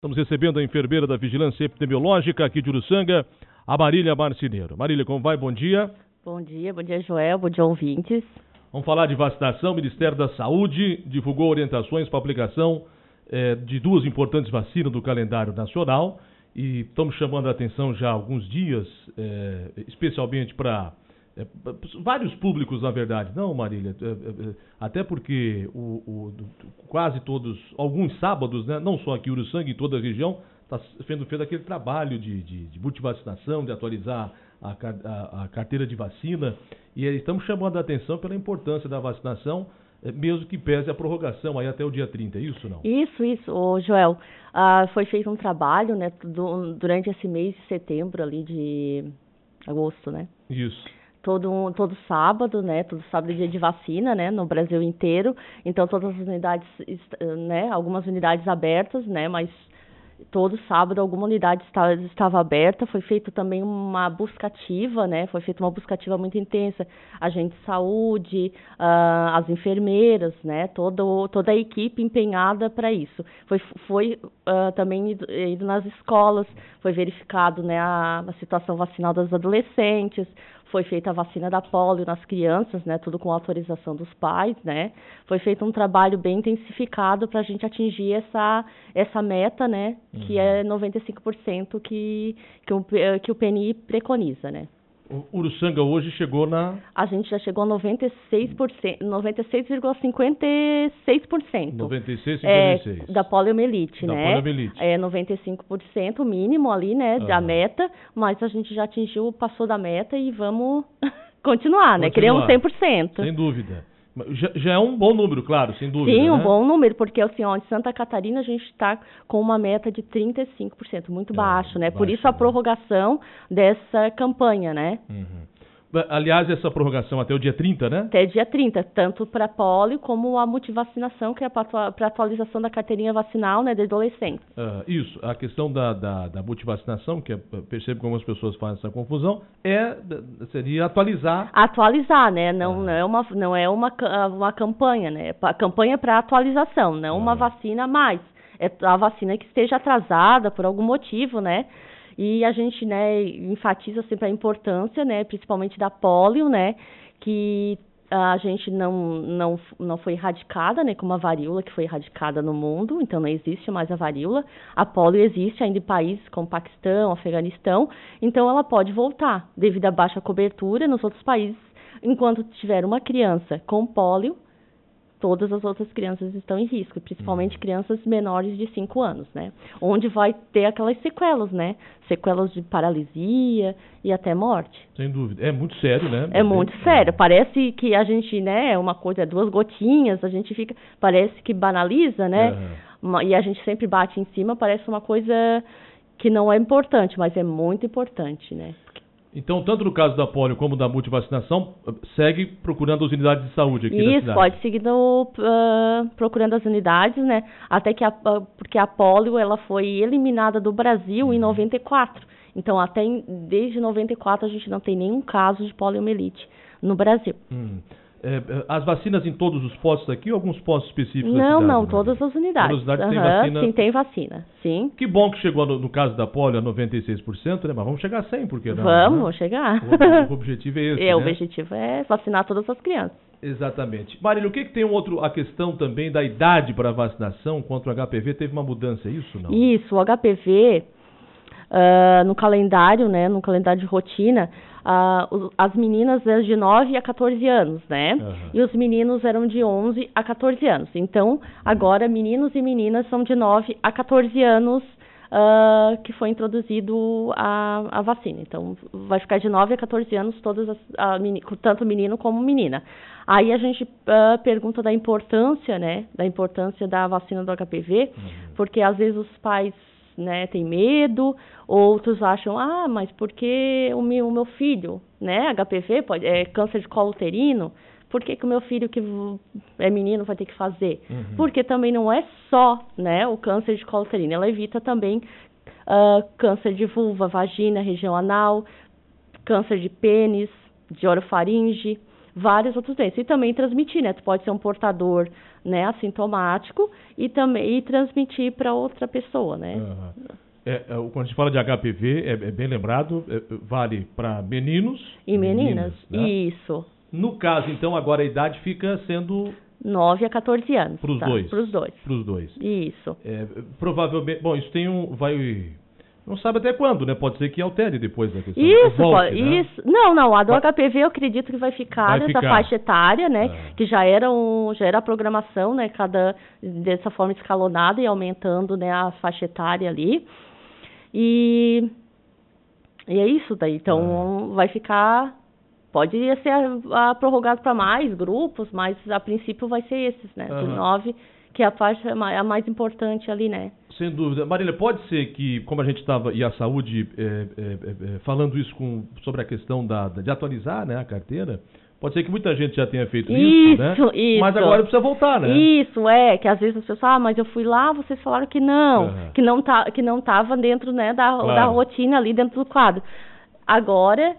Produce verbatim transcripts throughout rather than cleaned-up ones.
Estamos recebendo a enfermeira da Vigilância Epidemiológica aqui de Uruçanga, a Marília Marceneiro. Marília, como vai? Bom dia. Bom dia, bom dia, Joel, bom dia, ouvintes. Vamos falar de vacinação. O Ministério da Saúde divulgou orientações para a aplicação eh, de duas importantes vacinas do calendário nacional e estamos chamando a atenção já há alguns dias, eh, especialmente para eh, vários públicos, na verdade. Não, Marília, eh, eh, até porque o, o, quase todos, alguns sábados, né, não só aqui em Uruçanga, em toda a região, está sendo feito aquele trabalho de, de, de multivacinação, de atualizar a, a, a carteira de vacina, e estamos chamando a atenção pela importância da vacinação, mesmo que pese a prorrogação aí até o dia trinta, é isso ou não? Isso, isso, ô, Joel. Uh, foi feito um trabalho, né, do, durante esse mês de setembro ali de agosto, né? Isso. Todo, todo sábado, né, todo sábado é dia de vacina, né, no Brasil inteiro, então todas as unidades, né, algumas unidades abertas, né, mas todo sábado alguma unidade estava, estava aberta. Foi feita também uma busca ativa, né? Foi feita uma busca ativa muito intensa. Agente de saúde, uh, as enfermeiras, né? Todo, toda a equipe empenhada para isso. Foi, foi uh, também ido, ido nas escolas, foi verificado, né, a, a situação vacinal das adolescentes. Foi feita a vacina da polio nas crianças, né? Tudo com autorização dos pais, né? Foi feito um trabalho bem intensificado para a gente atingir essa, essa meta, né? Uhum. Que é noventa e cinco por cento que, que, o, que o P N I preconiza, né? O Uruçanga hoje chegou na... A gente já chegou a noventa e seis por cento, noventa e seis vírgula cinquenta e seis por cento. noventa e seis vírgula cinquenta e seis por cento. É, da poliomielite, da né? poliomielite. É noventa e cinco por cento mínimo ali, né, uhum, da meta, mas a gente já atingiu, passou da meta e vamos continuar, né? Queremos cem por cento. Sem dúvida. Já, já é um bom número, claro, sem dúvida. Sim, um né? bom número, porque assim, ó, em Santa Catarina a gente está com uma meta de trinta e cinco por cento, muito é, baixo, né? Baixo, por isso a prorrogação, né, dessa campanha, né? Uhum. Aliás, essa prorrogação até o dia trinta, né? Até dia trinta, tanto para polio como a multivacinação, que é para atualização da carteirinha vacinal, né, de adolescentes. Uh, isso, a questão da, da, da multivacinação, que é, percebo que algumas pessoas fazem essa confusão, é, seria atualizar... Atualizar, né? Não, ah. não é, uma, não é uma, uma campanha, né? A campanha é para atualização, não ah. uma vacina a mais. É a vacina que esteja atrasada por algum motivo, né? E a gente, né, enfatiza sempre a importância, né, principalmente da polio, né, que a gente não, não, não foi erradicada, né, como a varíola, que foi erradicada no mundo, então não existe mais a varíola. A polio existe ainda em países como Paquistão, Afeganistão, então ela pode voltar, devido à baixa cobertura nos outros países. Enquanto tiver uma criança com polio, todas as outras crianças estão em risco, principalmente crianças menores de cinco anos, né? Onde vai ter aquelas sequelas, né? Sequelas de paralisia e até morte. Sem dúvida. É muito sério, né? É muito sério. Parece que a gente, né, é uma coisa, duas gotinhas, a gente fica, parece que banaliza, né? Uhum. E a gente sempre bate em cima, parece uma coisa que não é importante, mas é muito importante, né? Então, tanto no caso da polio como da multivacinação, segue procurando as unidades de saúde aqui Isso, na cidade. Isso, pode seguir no, uh, procurando as unidades, né? Até que a, uh, porque a polio, ela foi eliminada do Brasil hum. em noventa e quatro. Então, até em, desde noventa e quatro a gente não tem nenhum caso de poliomielite no Brasil. Hum. É, as vacinas em todos os postos aqui ou alguns postos específicos não, da cidade? Não, não, todas as unidades. Todas as unidades uhum, têm vacina? Sim, tem vacina, sim. Que bom que chegou no, no caso da polio a noventa e seis por cento, né? Mas vamos chegar a cem, por que não? Vamos, né? vamos chegar. O, o objetivo é esse, é, né? O objetivo é vacinar todas as crianças. Exatamente. Marília, o que, que tem um outro, a questão também da idade para a vacinação contra o H P V, teve uma mudança, é isso não? Isso, o H P V, uh, no calendário, né, no calendário de rotina, Uh, as meninas eram de nove a quatorze anos, né? Uhum. E os meninos eram de onze a quatorze anos. Então, agora, meninos e meninas são de nove a quatorze anos uh, que foi introduzido a, a vacina. Então, vai ficar de nove a quatorze anos, todas as, a, tanto menino como menina. Aí a gente uh, pergunta da importância, né? Da importância da vacina do H P V, uhum. porque às vezes os pais, né, tem medo, outros acham, ah, mas porque o meu, o meu filho, né, H P V, pode, é câncer de colo uterino, por que que o meu filho que é menino vai ter que fazer? Uhum. Porque também não é só, né, o câncer de colo uterino, ela evita também uh, câncer de vulva, vagina, região anal, câncer de pênis, de orofaringe, várias outras doenças. E também transmitir, né? Tu pode ser um portador, né, assintomático e também e transmitir para outra pessoa, né? Uhum. É, é, quando a gente fala de H P V, é, é bem lembrado, é, vale para meninos e meninas. meninas né? Isso. No caso, então, agora a idade fica sendo... nove a quatorze anos. Para os tá? dois. Para os dois. Para os dois. Isso. É, provavelmente... Bom, isso tem um... vai... Não sabe até quando, né? Pode ser que altere depois da questão. Isso, volte, pode, né? isso. Não, não, a do vai... H P V eu acredito que vai ficar vai nessa ficar. faixa etária, né? É. Que já era, um, já era a programação, né? Cada, dessa forma escalonada e aumentando, né, a faixa etária ali. E, e é isso daí. Então, é. vai ficar... Pode ser a, a prorrogado para mais grupos, mas a princípio vai ser esses, né? Uhum. De nove, que é a faixa a mais importante ali, né? Sem dúvida. Marília, pode ser que, como a gente estava, e a saúde, é, é, é, falando isso com, sobre a questão da, de atualizar, né, a carteira, pode ser que muita gente já tenha feito isso, isso, né? Isso, mas agora precisa voltar, né? Isso, é, que às vezes as pessoas, ah, mas eu fui lá, vocês falaram que não, uhum. que não tá, que não estava dentro, né, da, claro. da rotina ali, dentro do quadro. Agora...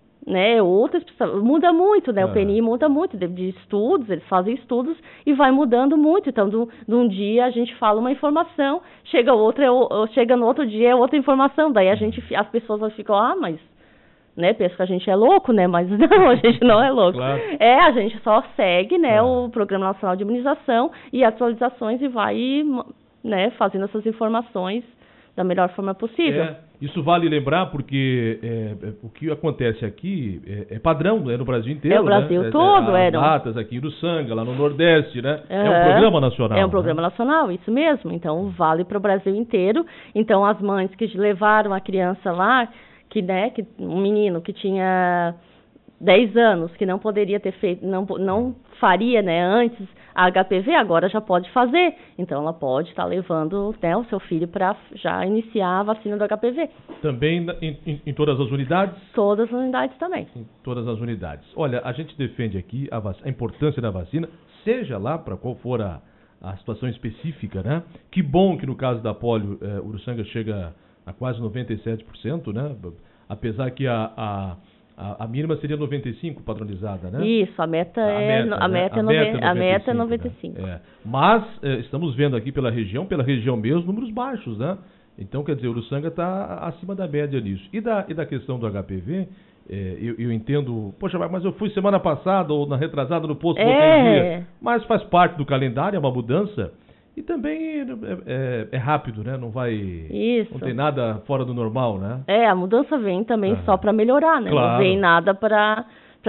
né, outras muda muito, né, ah. o P N I muda muito de, de estudos, eles fazem estudos e vai mudando muito, então do, de um dia a gente fala uma informação, chega outra, chega no outro dia é outra informação, daí a gente, as pessoas ficam, ah, mas, né, pensam que a gente é louco, né, mas não, a gente não é louco, claro. é, a gente só segue, né, ah. o Programa Nacional de Imunização e atualizações e vai, né, fazendo essas informações da melhor forma possível. É, isso vale lembrar porque é, é, o que acontece aqui é, é padrão, é no Brasil inteiro. É o Brasil né? todo, é, é. As datas aqui em Uruçanga, lá no Nordeste, né? Uhum. É um programa nacional. É um programa né? nacional, isso mesmo. Então, vale para o Brasil inteiro. Então, as mães que levaram a criança lá, que, né, que um menino que tinha dez anos, que não poderia ter feito, não, não faria, né, antes a H P V, agora já pode fazer. Então, ela pode estar tá levando, né, o seu filho para já iniciar a vacina do H P V. Também em, em, em todas as unidades? Todas as unidades também. Em todas as unidades. Olha, a gente defende aqui a, vac... a importância da vacina, seja lá para qual for a, a situação específica, né? Que bom que no caso da polio, eh, Uruçanga chega a quase noventa e sete por cento, né? Apesar que a... a A, a mínima seria noventa e cinco padronizada, né? Isso, a meta é, a meta, a meta, né? é, a meta é noventa e cinco. Né? É. Mas é, estamos vendo aqui pela região, pela região mesmo, números baixos, né? Então, quer dizer, o Uruçanga está acima da média nisso. E da, e da questão do H P V, é, eu, eu entendo, poxa, mas eu fui semana passada ou na retrasada no posto do é. dia, mas faz parte do calendário, é uma mudança. E também é, é, é rápido, né? Não vai... Isso. Não tem nada fora do normal, né? É, a mudança vem também ah. só para melhorar, né? Claro. Não vem nada para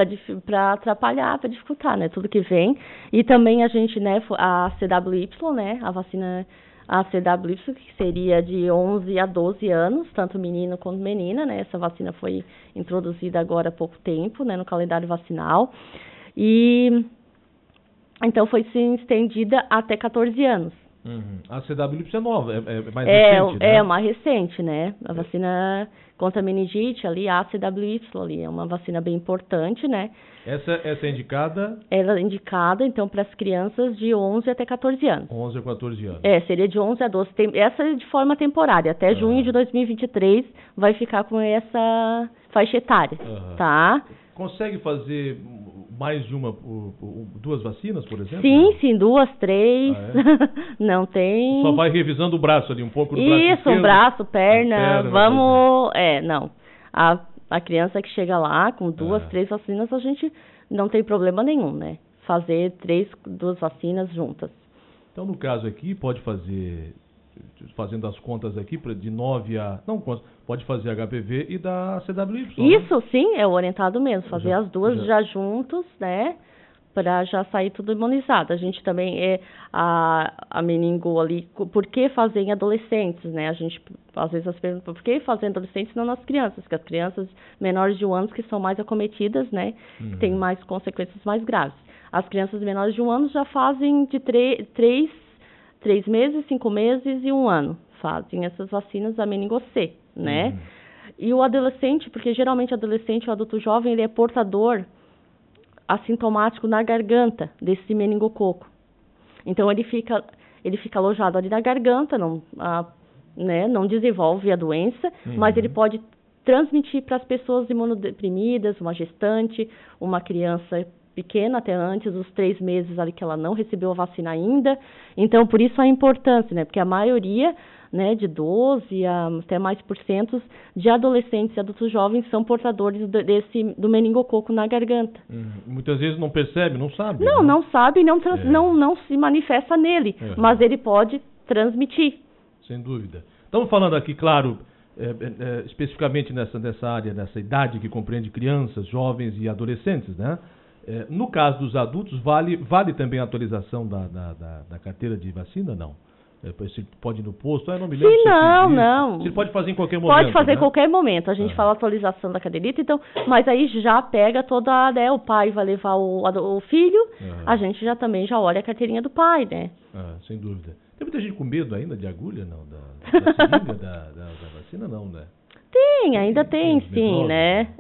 para atrapalhar, para dificultar, né? Tudo que vem. E também a gente, né? A C W Y, né? A vacina... A C W Y, que seria de onze a doze anos, tanto menino quanto menina, né? Essa vacina foi introduzida agora há pouco tempo, né? No calendário vacinal. E... Então, foi sim estendida até quatorze anos. Uhum. A C W Y é nova, é, é mais é, recente, né? É, mais recente, né? A vacina contra a meningite, ali, a C W Y, ali, é uma vacina bem importante, né? Essa, essa é indicada? Ela é indicada, então, para as crianças de onze até quatorze anos. onze a quatorze anos. É, seria de onze a doze. Tem, essa é de forma temporária. Até uhum. junho de dois mil e vinte e três vai ficar com essa faixa etária, uhum. tá? Consegue fazer mais de uma, duas vacinas, por exemplo? Sim, sim, duas, três. Ah, é? Não tem... Só vai revisando o braço ali, um pouco no braço Isso, esquerdo. Isso, braço, perna, perna vamos... É, não. A, a criança que chega lá com duas, ah. três vacinas, a gente não tem problema nenhum, né? Fazer três, duas vacinas juntas. Então, no caso aqui, pode fazer... Fazendo as contas aqui, de nove a... Não, pode fazer H P V e da C W Y. Isso, né? Sim, é orientado mesmo. Fazer já, as duas já, já juntos, né? Para já sair tudo imunizado. A gente também é a, a meningo ali... Por que fazer em adolescentes, né? A gente, às vezes, as perguntas, por que fazer em adolescentes e não nas crianças? Porque as crianças menores de um ano que são mais acometidas, né? Uhum. Que têm mais consequências mais graves. As crianças menores de um ano já fazem de três... Três meses, cinco meses e um ano fazem essas vacinas da meningocê, né? Uhum. E o adolescente, porque geralmente o adolescente, o adulto jovem, ele é portador assintomático na garganta desse meningococo. Então, ele fica, ele fica alojado ali na garganta, não, a, né, não desenvolve a doença, uhum. mas ele pode transmitir para as pessoas imunodeprimidas, uma gestante, uma criança pequena, até antes dos três meses ali que ela não recebeu a vacina ainda. Então, por isso a importância, né? Porque a maioria, né, de doze a até mais por cento de adolescentes e adultos jovens são portadores do, desse, do meningococo na garganta. Hum, muitas vezes não percebe, não sabe. Não, né? não sabe e não, trans, é. não, não se manifesta nele, é. mas ele pode transmitir. Sem dúvida. Estamos falando aqui, claro, é, é, especificamente nessa, nessa área, nessa idade que compreende crianças, jovens e adolescentes, né? É, no caso dos adultos, vale, vale também a atualização da, da, da, da carteira de vacina, não? É, se pode ir no posto, eu não me lembro. Sim, se não, se não. Se ele pode fazer em qualquer momento. Pode fazer em né? qualquer momento. A gente ah. fala atualização da cadeirita, então, mas aí já pega toda, né? O pai vai levar o, o filho, ah. a gente já também já olha a carteirinha do pai, né? Ah, sem dúvida. Tem muita gente com medo ainda de agulha, não? Da, da seringa, da, da, da vacina, não, né? Tem, ainda tem, tem sim, medrosos, né?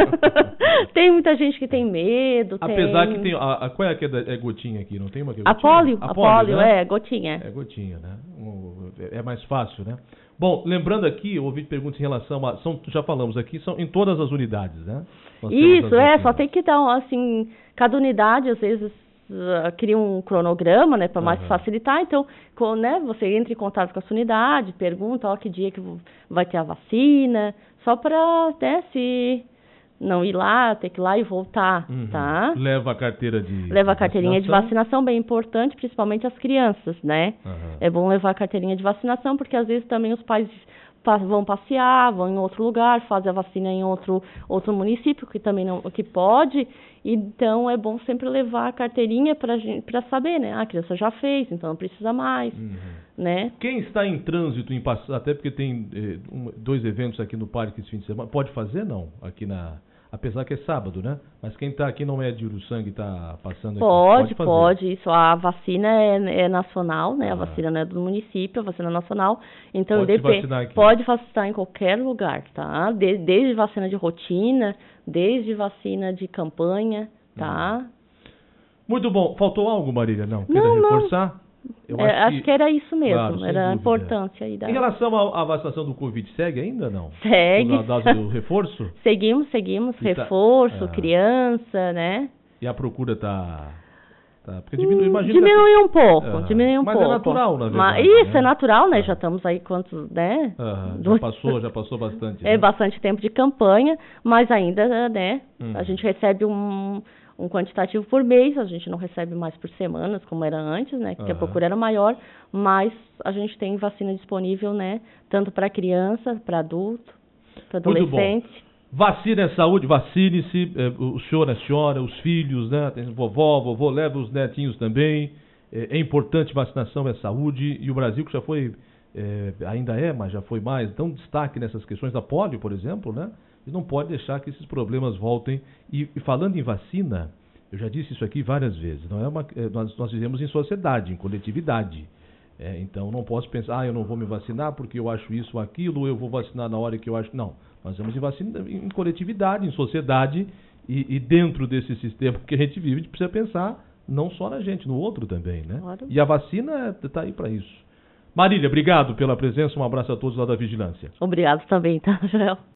Tem muita gente que tem medo. Apesar tem... que tem. A, a, qual é que é, da, é gotinha aqui? Não tem uma que é A gotinha? polio, a polio, né? é, gotinha. É gotinha, né? Um, é mais fácil, né? Bom, lembrando aqui, eu ouvi perguntas em relação a. São, já falamos aqui, são em todas as unidades, né? Nós Isso, é, vacinas. só tem que dar, assim, cada unidade, às vezes, uh, cria um cronograma, né, para mais Uhum. facilitar. Então, com, né, você entra em contato com a sua unidade, pergunta, ó, que dia que vai ter a vacina, só para, né, se não ir lá, ter que ir lá e voltar, Uhum. tá? Leva a carteira de Leva a de carteirinha de vacinação, bem importante, principalmente as crianças, né? Uhum. É bom levar a carteirinha de vacinação, porque às vezes também os pais pa- vão passear, vão em outro lugar, fazem a vacina em outro, outro município, que também não, que pode. Então, é bom sempre levar a carteirinha para saber, né? Ah, a criança já fez, então não precisa mais, Uhum. né? Quem está em trânsito, em pass... até porque tem eh, um, dois eventos aqui no parque esse fim de semana, pode fazer não? Aqui na... Apesar que é sábado, né? Mas quem está aqui não é de Uruçanga e está passando aqui. Pode, Pode, fazer. pode. Isso, a vacina é, é nacional, né? Ah. A vacina não é do município, a vacina é nacional. Então, Pode se depende. vacinar aqui. Pode vacinar em qualquer lugar, tá? De, desde vacina de rotina, desde vacina de campanha, tá? Muito bom. Faltou algo, Marília? Não? Quer Não, não. reforçar? Eu É, acho, que... que era isso mesmo, Claro, sem era a dúvida. importância aí da... Em relação à à vacinação do Covid, segue ainda não? Segue. Na dose do reforço? Seguimos, seguimos. E tá- Reforço, ah. criança, né? E a procura está... Tá... Porque diminui, imagina... Diminuiu um pouco, Ah. diminuiu um Mas pouco. é natural, na Mas verdade, isso, né? é natural, né? Ah. Já estamos aí quantos, né? Ah, já Dois- passou, já passou bastante. É né? bastante tempo de campanha, mas ainda, né? Hum. A gente recebe um, um quantitativo por mês, a gente não recebe mais por semanas, como era antes, né? Porque a Aham. procura era maior, mas a gente tem vacina disponível, né? Tanto para criança, para adulto, para Muito bom. adolescente. Vacina é saúde, vacine-se, eh, o senhor, a senhora, os filhos, né? Tem vovó, vovô, leva os netinhos também. É, é importante, vacinação é saúde, e o Brasil que já foi, é, ainda é, mas já foi mais, dá um destaque nessas questões da polio, por exemplo, né? E não pode deixar que esses problemas voltem. E, e falando em vacina, eu já disse isso aqui várias vezes, não é uma, é, nós, nós vivemos em sociedade, em coletividade. É, então não posso pensar, ah, eu não vou me vacinar porque eu acho isso ou aquilo, ou eu vou vacinar na hora que eu acho... Não, nós vamos em vacina em coletividade, em sociedade, e, e dentro desse sistema que a gente vive, a gente precisa pensar não só na gente, no outro também, né? Claro. E a vacina está aí para isso. Marília, obrigado pela presença, um abraço a todos lá da Vigilância. Obrigado também, tá, Joel?